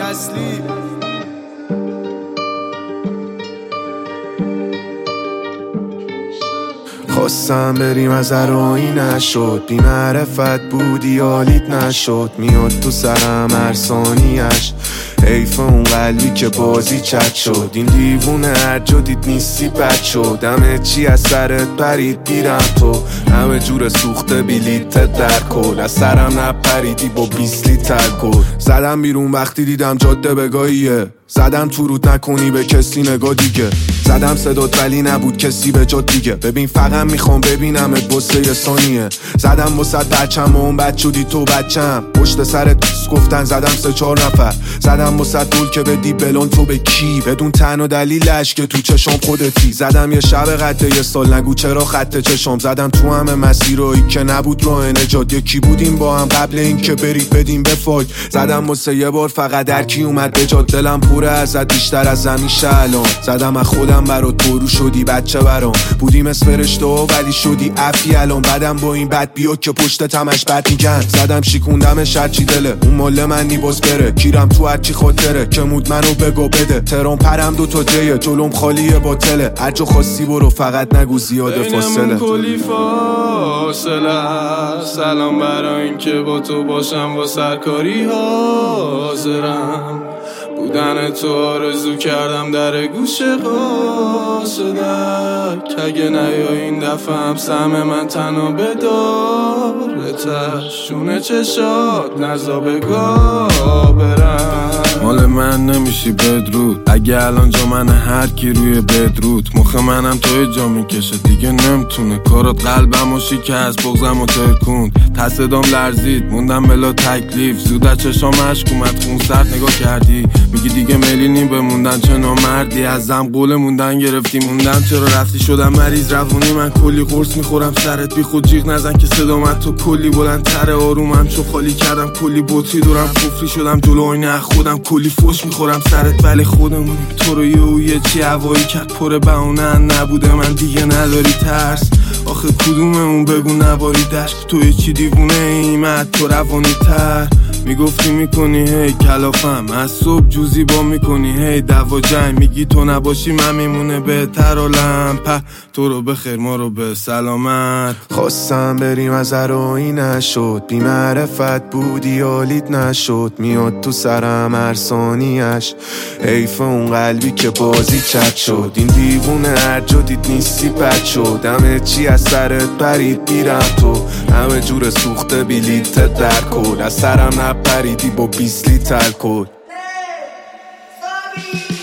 اصلی. خواستم بریم از ارایی نشد، بی معرفت بودی حالیت نشد. میاد تو سرم هر ثانیش، حیف اون قلبی که بازی چت شد. این دیوونه هر جا دید نیستی بد شد. همه چی از سرت پرید بیرم تو، همه جور سوخته بلیت در کل. از سرم نپریدی با 20 لیتر الکل. زدم بیرون وقتی دیدم جاده بگاهیه، زدم تو رود نکنی به کسی نگاه دیگه. زدم صدات ولی نبود کسی به جا دیگه. ببین فقط میخوام ببینمت واسه یه ثانیه. زدم واسه بچم و اون بد شدی تو بچم. پشت سرت گفتن زدم 3-4 نفر. زدم واسه دول که بدی بلون تو به کی، بدون تنها دلیلش که تو چشم خودتی. زدم یه شب قد یه سال نگو چرا خط چشم. زدم تو همه مسیرایی که نبود راه نجات. یکی بودیم با هم قبل این که برید بدیم به فاک. زدم واسه یه بار فقط در کی اومد به جات. دلم پره ازت بیشتر از همیشه الان. زدم از خودم برات پرو شدی بچه برام. بودیم از فرشته ها ولی شدی عفی الان. بعدم با این بد بیا که پشت تمش بد میگن. زدم شیکوندمش هرچی دله، اون مال من نیباز بره. کیرم تو هرچی خاطره که مود منو بگو بده. ترام پرم 2 جیه جلوم خالیه باطله. هر جا خواستی برو فقط نگو زیاده فاصله. بینمون کلی فاصله، سلام برای این که با تو باشم و سرکاری حاضرم. بودن تو آرزو کردم در گوش قاصدک. اگه نیا این دفعه هم سهم من تنها بدارتش. شونه چشات نزا بگاه برم. مال من نمیشی بدرود، اگه الان جا من هر کی روی بدرود. مخ منم توی جا میکشه دیگه نمیتونه. کارات قلبم و شکست بغزم و ترکوند. تصدام لرزید موندم بلا تکلیف. زود از چشام عشق اومد خون سرد نگاه کردی. میگی دیگه میلینی بموندن چه نامردی. ازم قول موندن گرفتی موندم چرا رفتی. شدم مریض روانی من کلی قرص میخورم سرت بی خود جیغ نزن که صدامت تو کلی بلندتر. آرومم چو خالی کردم کلی بطری دورم کفری شدم جلو آینه خودم. کلی فوش میخورم سرت ولی خودمونی. تو رو یه چی هوایی کرد پر بهونه نبوده من دیگه نداری ترس. آخه کدوممون بگو نباری دشت. تو یه چی دیوونه ایمت تو روانی تر. میگفتی میکنی هی کلافم، از صبح جوزی با میکنی هی دوا جنگ. میگی تو نباشی من میمونه بهتر عالم. په تو رو بخیر ما رو به سلامت. خواستم بریم از ارایی نشد، بی معرفت بودی حالیت نشد. میاد تو سرم هر ثانیش، حیف اون قلبی که بازی چت شد. این دیوونه هر جا دید نیستی بد شد. همه چی از سرت پرید بیرم تو، همه جور سوخته بلیت در کل. از سرم نپریدی با 20 لیتر الکل.